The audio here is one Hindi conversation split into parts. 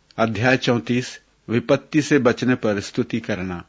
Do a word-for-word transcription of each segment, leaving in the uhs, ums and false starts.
अध्याय चौंतीस विपत्ति से बचने पर स्तुति करना।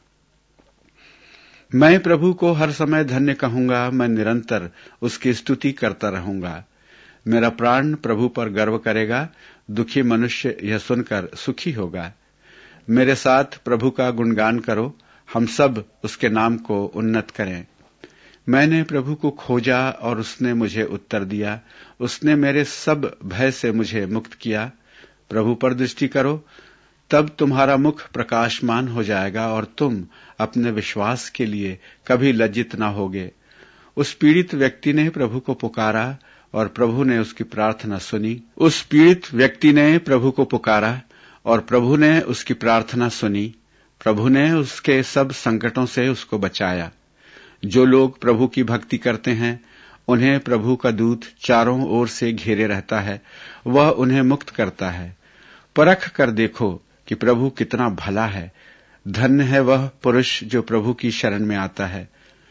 मैं प्रभु को हर समय धन्य कहूंगा, मैं निरंतर उसकी स्तुति करता रहूंगा। मेरा प्राण प्रभु पर गर्व करेगा, दुखी मनुष्य यह सुनकर सुखी होगा। मेरे साथ प्रभु का गुणगान करो, हम सब उसके नाम को उन्नत करें। मैंने प्रभु को खोजा और उसने मुझे उत्तर दिया, उसने मेरे सब भय से मुझे मुक्त किया। प्रभु पर दृष्टि करो, तब तुम्हारा मुख प्रकाशमान हो जाएगा और तुम अपने विश्वास के लिए कभी लज्जित न होगे। उस पीड़ित व्यक्ति ने प्रभु को पुकारा और प्रभु ने उसकी प्रार्थना सुनी। उस पीड़ित व्यक्ति ने प्रभु को पुकारा और प्रभु ने उसकी प्रार्थना सुनी। प्रभु ने उसके सब संकटों से उसको बचाया। जो लोग प्रभु की भक्ति करते हैं, उन्हें प्रभु का दूत चारों ओर से घेरे रहता है, वह उन्हें मुक्त करता है। परख कर देखो कि प्रभु कितना भला है। धन्य है वह पुरुष जो प्रभु की शरण में आता है।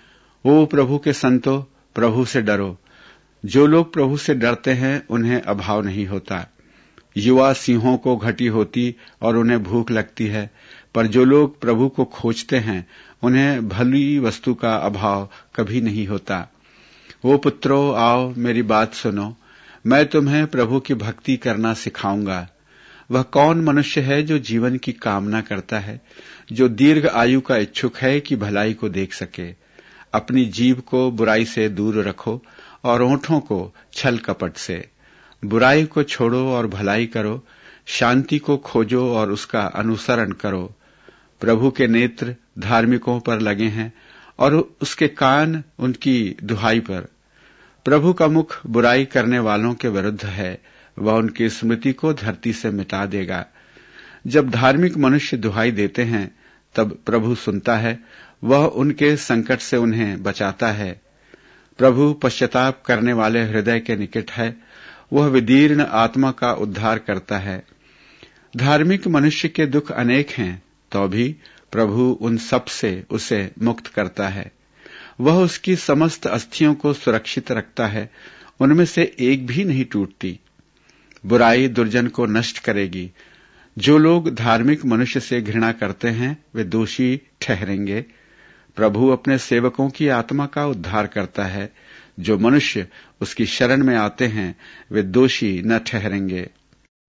ओ प्रभु के संतो, प्रभु से डरो। जो लोग प्रभु से डरते हैं, उन्हें अभाव नहीं होता। युवा सिंहों को घटी होती और उन्हें भूख लगती है, पर जो लोग प्रभु को खोजते हैं, उन्हें भली वस्तु का अभाव कभी नहीं होता। वो पुत्रों, आओ मेरी बात सुनो, मैं तुम्हें प्रभु की भक्ति करना सिखाऊंगा। वह कौन मनुष्य है जो जीवन की कामना करता है, जो दीर्घ आयु का इच्छुक है कि भलाई को देख सके। अपनी जीभ को बुराई से दूर रखो और ओंठों को छल कपट से। बुराई को छोड़ो और भलाई करो, शांति को खोजो और उसका अनुसरण करो। प्रभु के नेत्र धार्मिकों पर लगे हैं और उसके कान उनकी दुहाई पर। प्रभु का मुख बुराई करने वालों के विरुद्ध है, वह उनकी स्मृति को धरती से मिटा देगा। जब धार्मिक मनुष्य दुहाई देते हैं, तब प्रभु सुनता है, वह उनके संकट से उन्हें बचाता है। प्रभु पश्चाताप करने वाले हृदय के निकट है, वह विदीर्ण आत्मा का उद्धार करता है। धार्मिक मनुष्य के दुख अनेक हैं, तो भी प्रभु उन सब से उसे मुक्त करता है। वह उसकी समस्त अस्थियों को सुरक्षित रखता है, उनमें से एक भी नहीं टूटती। बुराई दुर्जन को नष्ट करेगी। जो लोग धार्मिक मनुष्य से घृणा करते हैं, वे दोषी ठहरेंगे। प्रभु अपने सेवकों की आत्मा का उद्धार करता है। जो मनुष्य उसकी शरण में आते हैं, वे दोषी न ठहरेंगे।